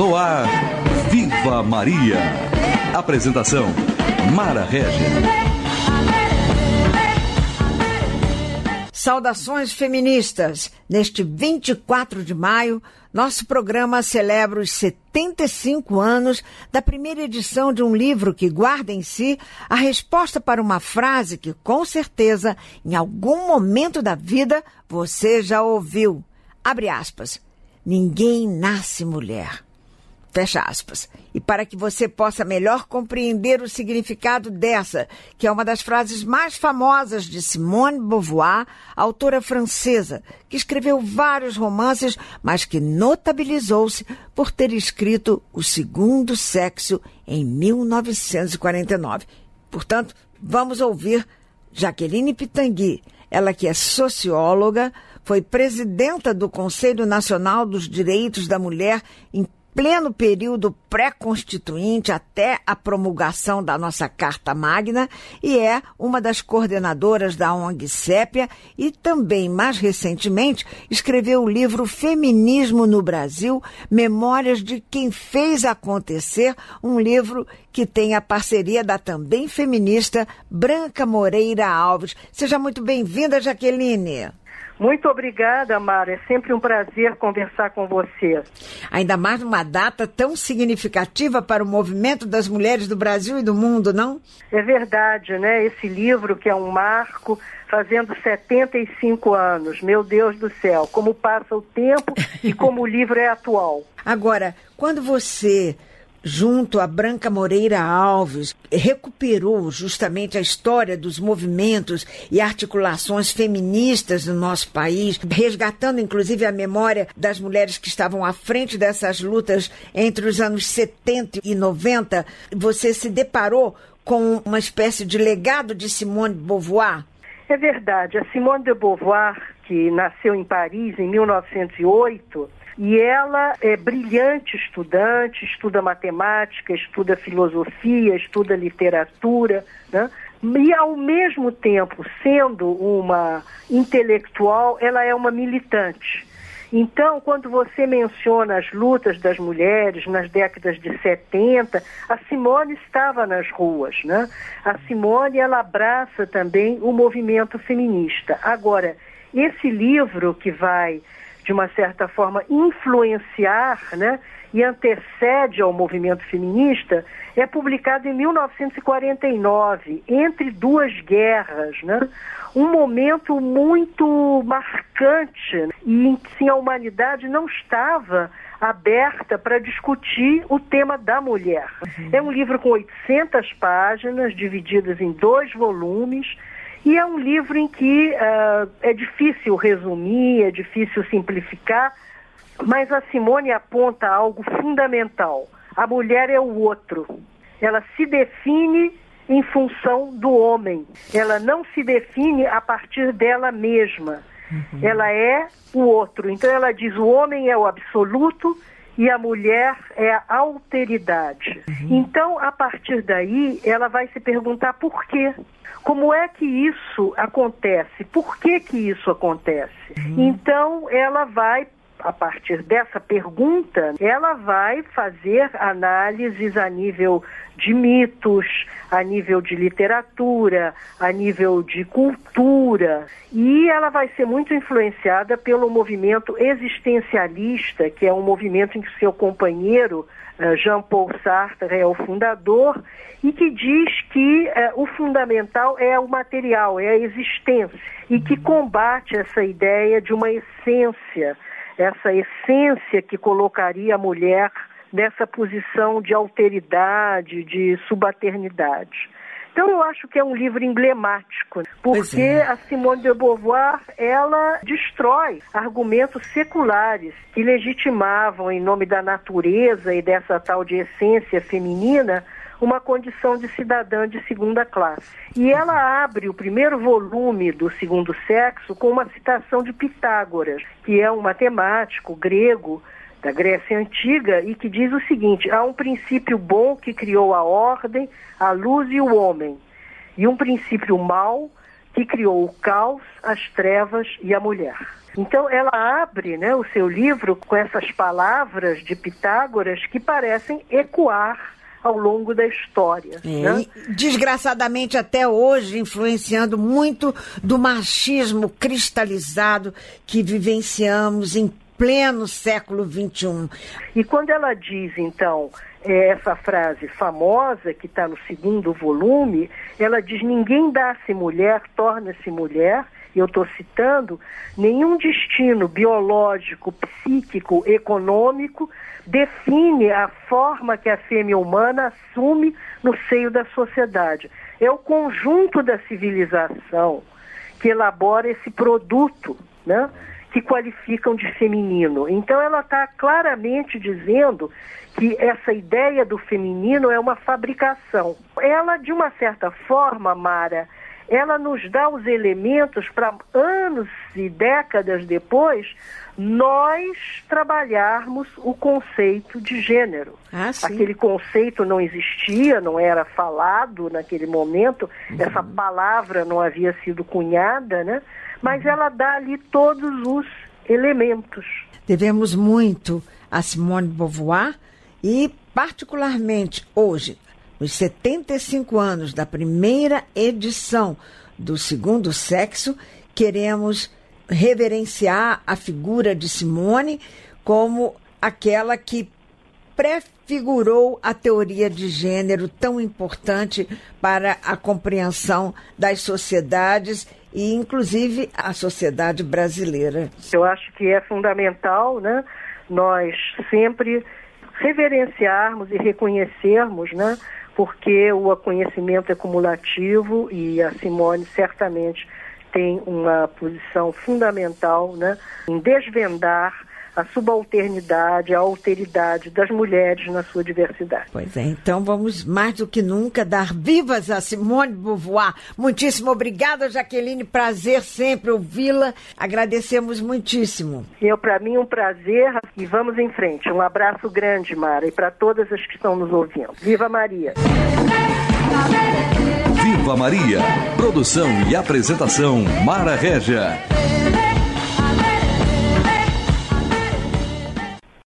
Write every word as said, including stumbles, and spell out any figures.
No ar, Viva Maria. Apresentação, Mara Regis. Saudações feministas! Neste vinte e quatro de maio, nosso programa celebra os setenta e cinco anos da primeira edição de um livro que guarda em si a resposta para uma frase que, com certeza, em algum momento da vida, você já ouviu. Abre aspas. Ninguém nasce mulher. Fecha aspas. E para que você possa melhor compreender o significado dessa, que é uma das frases mais famosas de Simone de Beauvoir, autora francesa, que escreveu vários romances, mas que notabilizou-se por ter escrito O Segundo Sexo em mil novecentos e quarenta e nove. Portanto, vamos ouvir Jaqueline Pitangui, ela que é socióloga, foi presidenta do Conselho Nacional dos Direitos da Mulher em pleno período pré-constituinte até a promulgação da nossa Carta Magna e é uma das coordenadoras da O N G Sépia e também, mais recentemente, escreveu o livro Feminismo no Brasil, Memórias de Quem Fez Acontecer, um livro que tem a parceria da também feminista Branca Moreira Alves. Seja muito bem-vinda, Jaqueline. Muito obrigada, Mara. É sempre um prazer conversar com você. Ainda mais numa data tão significativa para o movimento das mulheres do Brasil e do mundo, não? É verdade, né? Esse livro que é um marco, fazendo setenta e cinco anos. Meu Deus do céu, como passa o tempo e como o livro é atual. Agora, quando você, junto a Branca Moreira Alves, recuperou justamente a história dos movimentos e articulações feministas no nosso país, resgatando inclusive a memória das mulheres que estavam à frente dessas lutas entre os anos setenta e noventa, você se deparou com uma espécie de legado de Simone de Beauvoir? É verdade. A Simone de Beauvoir, que nasceu em Paris em mil novecentos e oito, e ela é brilhante estudante, estuda matemática, estuda filosofia, estuda literatura, né? E ao mesmo tempo, sendo uma intelectual, ela é uma militante. Então, quando você menciona as lutas das mulheres nas décadas de setenta, a Simone estava nas ruas, né? A Simone, ela abraça também o movimento feminista. Agora, esse livro que vai, de uma certa forma, influenciar, né, e antecede ao movimento feminista, é publicado em mil novecentos e quarenta e nove, entre duas guerras, né? Um momento muito marcante e em que a humanidade não estava aberta para discutir o tema da mulher. Uhum. É um livro com oitocentas páginas, divididas em dois volumes, e é um livro em que uh, é difícil resumir, é difícil simplificar, mas a Simone aponta algo fundamental. A mulher é o outro. Ela se define em função do homem. Ela não se define a partir dela mesma. Uhum. Ela é o outro. Então ela diz: o homem é o absoluto e a mulher é a alteridade. Uhum. Então, a partir daí, ela vai se perguntar por quê. Como é que isso acontece? Por que que isso acontece? Uhum. Então, ela vai, a partir dessa pergunta, ela vai fazer análises a nível de mitos, a nível de literatura, a nível de cultura, e ela vai ser muito influenciada pelo movimento existencialista, que é um movimento em que seu companheiro, Jean-Paul Sartre, é o fundador, e que diz que eh, o fundamental é o material, é a existência, e que combate essa ideia de uma essência, essa essência que colocaria a mulher nessa posição de alteridade, de subalternidade. Então eu acho que é um livro emblemático, porque é. a Simone de Beauvoir, ela destrói argumentos seculares que legitimavam, em nome da natureza e dessa tal de essência feminina, uma condição de cidadã de segunda classe. E ela abre o primeiro volume do Segundo Sexo com uma citação de Pitágoras, que é um matemático grego da Grécia Antiga, e que diz o seguinte: há um princípio bom que criou a ordem, a luz e o homem, e um princípio mau que criou o caos, as trevas e a mulher. Então ela abre, né, o seu livro com essas palavras de Pitágoras que parecem ecoar ao longo da história. É, né? Desgraçadamente até hoje, influenciando muito do machismo cristalizado que vivenciamos em pleno século vinte e um. E quando ela diz, então, essa frase famosa que está no segundo volume, ela diz: ninguém dá-se mulher, torna-se mulher. E eu estou citando: nenhum destino biológico, psíquico, econômico define a forma que a fêmea humana assume no seio da sociedade. É o conjunto da civilização que elabora esse produto, né, que qualificam de feminino. Então ela está claramente dizendo que essa ideia do feminino é uma fabricação. Ela, de uma certa forma, Mara, ela nos dá os elementos para anos e décadas depois nós trabalharmos o conceito de gênero. Ah, sim. Aquele conceito não existia, não era falado naquele momento, uhum. Essa palavra não havia sido cunhada, né? Mas uhum. Ela dá ali todos os elementos. Devemos muito a Simone de Beauvoir e, particularmente hoje, nos setenta e cinco anos da primeira edição do Segundo Sexo, queremos reverenciar a figura de Simone como aquela que prefigurou a teoria de gênero tão importante para a compreensão das sociedades e, inclusive, a sociedade brasileira. Eu acho que é fundamental, né, nós sempre reverenciarmos e reconhecermos, né, porque o conhecimento é cumulativo e a Simone certamente tem uma posição fundamental, né, em desvendar a subalternidade, a alteridade das mulheres na sua diversidade. Pois é, então vamos mais do que nunca dar vivas a Simone de Beauvoir. Muitíssimo obrigada, Jaqueline, prazer sempre ouvi-la, agradecemos muitíssimo. Eu, para mim, um prazer e vamos em frente. Um abraço grande, Mara, e para todas as que estão nos ouvindo. Viva Maria! Viva Maria! Produção e apresentação Mara Régia.